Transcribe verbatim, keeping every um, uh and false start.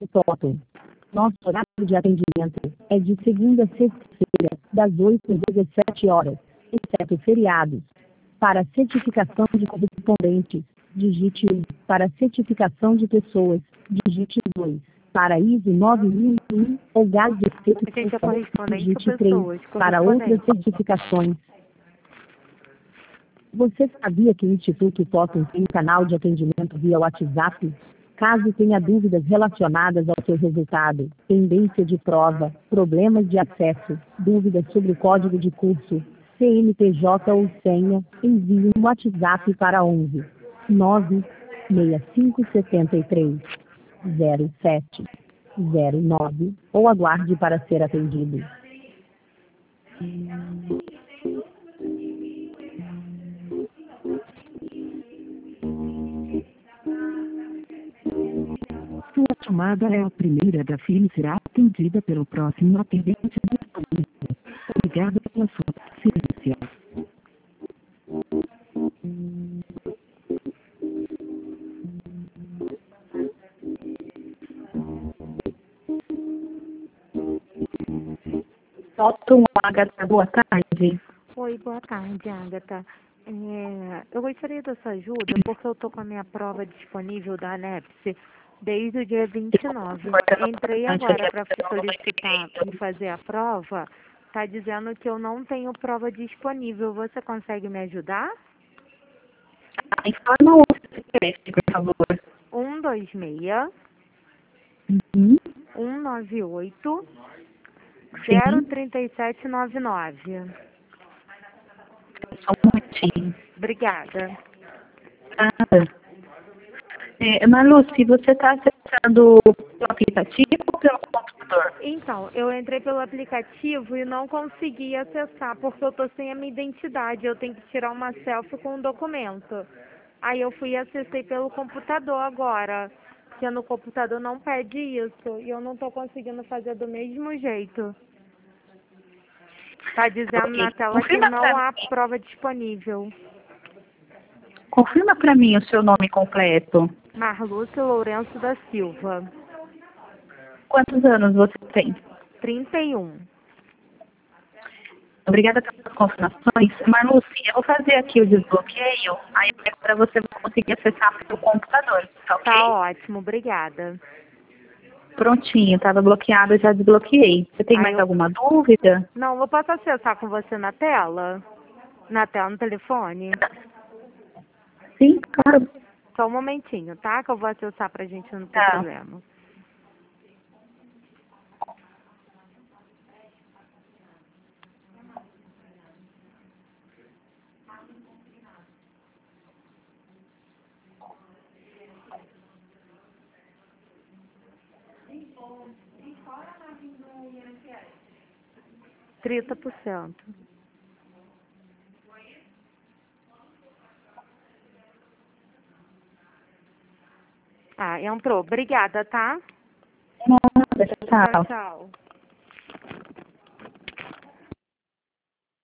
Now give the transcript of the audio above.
Foto. Nosso horário de atendimento é de segunda a sexta-feira, das oito às dezessete horas, exceto feriados. Para certificação de correspondentes, digite um. Para certificação de pessoas, digite dois. Para I S O nove mil e um ou gás de efeito A gente é estufa, correspondente digite ou três. pessoas? Para outras Correspondente. certificações. Você sabia que o Instituto Totem tem um canal de atendimento via WhatsApp? Caso tenha dúvidas relacionadas ao seu resultado, pendência de prova, problemas de acesso, dúvidas sobre o código de curso, C N P J ou senha, envie um WhatsApp para onze nove seis cinco sete três zero sete zero nove ou aguarde para ser atendido. Sua chamada é a primeira da fila e será atendida pelo próximo atendente disponível. Obrigado pela sua paciência. Totum Agatha, boa tarde. Oi, boa tarde, Agatha. É, eu gostaria da sua ajuda porque eu estou com a minha prova disponível da ANEPS desde o dia vinte e nove. Entrei agora para solicitar e fazer a prova. Está dizendo que eu não tenho prova disponível. Você consegue me ajudar? Informa o C P F, por favor. um dois seis, Uhum. um nove oito, zero três sete nove nove. Só um momentinho. Obrigada. Nada. É, Marluce, você está acessando pelo aplicativo ou pelo computador? Então, eu entrei pelo aplicativo e não consegui acessar porque eu estou sem a minha identidade. Eu tenho que tirar uma selfie com um documento. Aí eu fui e acessei pelo computador agora. Porque no computador não pede isso. E eu não estou conseguindo fazer do mesmo jeito. Está dizendo Ok. na tela que Confirma não pra há mim. prova disponível. Confirma para mim o seu nome completo. Marluce Lourenço da Silva, Quantos anos você tem? trinta e um. Obrigada pelas confirmações. Marluce, eu vou fazer aqui o desbloqueio, aí para você conseguir acessar pelo computador, tá ok? Tá ótimo, obrigada. Prontinho, estava bloqueado, eu já desbloqueei. Você tem Aí mais eu... alguma dúvida? Não, eu posso acessar com você na tela? Na tela, no telefone? Sim, claro. Só um momentinho, tá? Que eu vou acessar pra gente não ter Tá. problema. trinta por cento. Ah, entrou. Obrigada, tá? Nada, Tchau, tchau. tchau.